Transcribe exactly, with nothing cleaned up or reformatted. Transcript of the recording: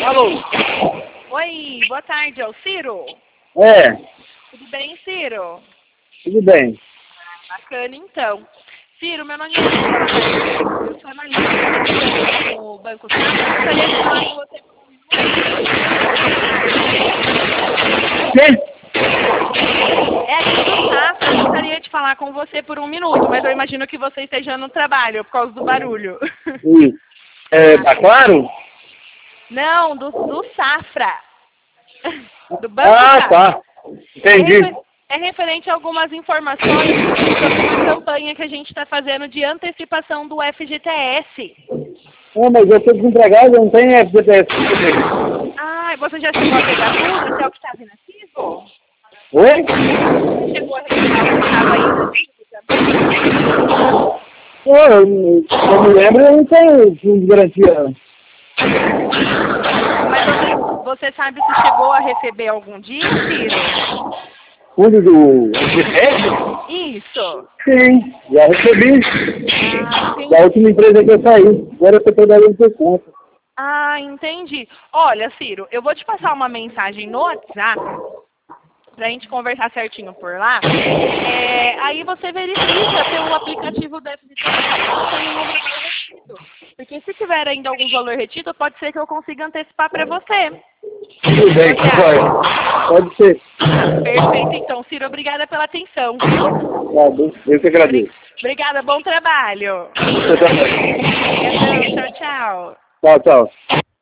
Alô? Oi, boa tarde, é o Ciro? É, Tudo bem, Ciro? tudo bem. Bacana, então. Ciro, meu nome é Ciro. Eu sou analista no Banco Safra. Eu gostaria de falar com você por um minuto. Quê? É aqui do Safra. Eu gostaria de falar com você por um minuto, mas eu imagino que você esteja no trabalho por causa do barulho. Sim. É, tá claro? Não, do, do Safra. Do Banco Ah, Safra. tá. É, Entendi. refer- é referente a algumas informações sobre uma campanha que a gente está fazendo de antecipação do F G T S. Ah, mas eu tô desempregado, eu não tenho F G T S. Ah, você já chegou a pegar tudo até o que estava inativo? Oi? Você chegou a retirar o que estava inativo também? Pô, eu, eu me lembro, eu não tenho fundo de garantia. Mas você, você sabe se chegou a receber algum dia, Ciro? Fundo do F G T S? Isso. Sim, já recebi. Ah, Da entendi. última empresa que eu saí. Agora eu tô trabalhando por conta. Ah, entendi. Olha, Ciro, eu vou te passar uma mensagem no WhatsApp pra gente conversar certinho por lá. É, aí você verifica pelo aplicativo do F G T S se não tem nenhum valor retido. Porque se tiver ainda algum valor retido, pode ser que eu consiga antecipar para você. Tudo bem, Você acha? vai. Pode ser. Perfeito, então, Ciro, obrigada pela atenção, viu? Tá, eu que Obri- agradeço. Obrigada, bom trabalho. Você também. Obrigadão, tchau, tchau. Tchau, tchau.